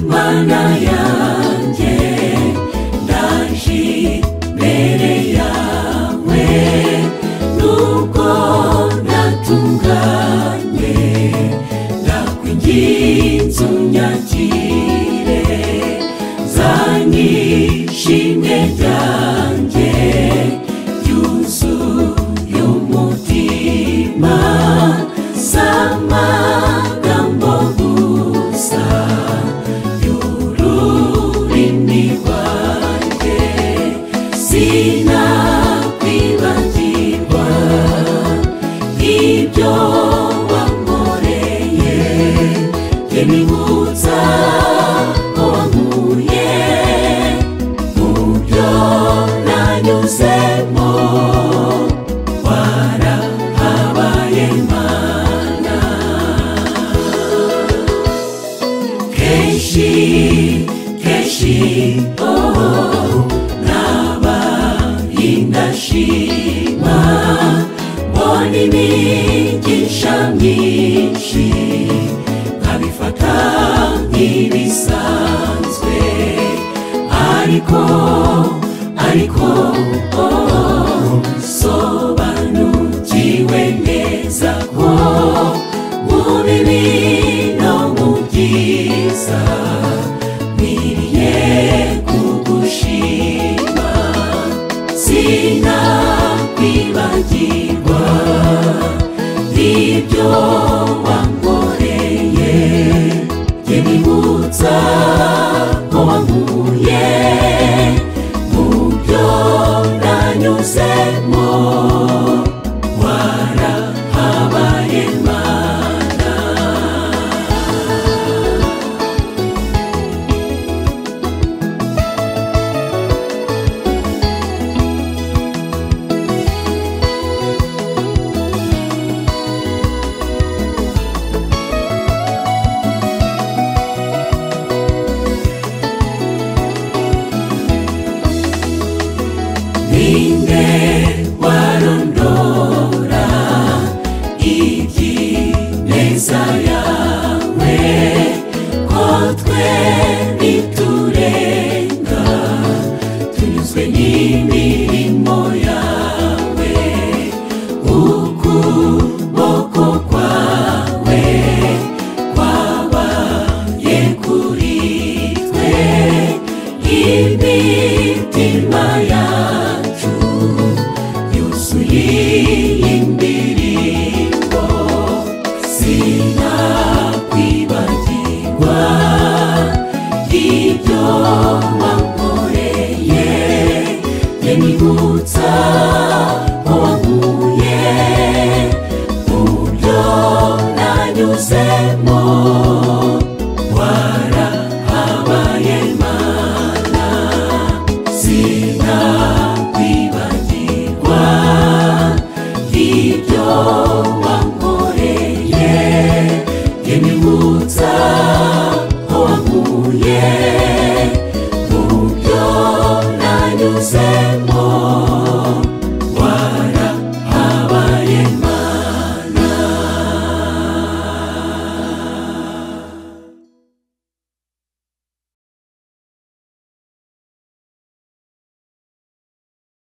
mana yanjye ndaje imbere yawe nubwo natunganye ndakwinginze unyakire zanyishimwe ryanjye yuzuye umutima samagambo gusa y'ururimi rwanjye sinakwibagirwa ibyo wankoreye jye nibutsa ko wankuye mu byo nanyuzemo warahabaye mana kenshi nabaye indashima mbona imigisha myinshi nkabifata nk'ibisanzwe ariko sobanukiwe neza ko mu bibi no mu byiza nkwiriye kugushima sinakwibagirwa ibyo wankoreye jye nibutsa ko wankuye mu byo nanyuzemo warahabaye mana ninde warondora iby'ineza yawe ko twe biturenga tunyuzwe n'imirimo yawe ukuboko kwawe kwabaye kuri twe imitima yacu yuzuye indirimbo sinakwibagirwa ibyo wankoreye jye nibutsa ko wankuye mu byo nanyuzemo warahabaye mana sinakwibagirwa ibyo wankoreye jye nibutsa ko wankuye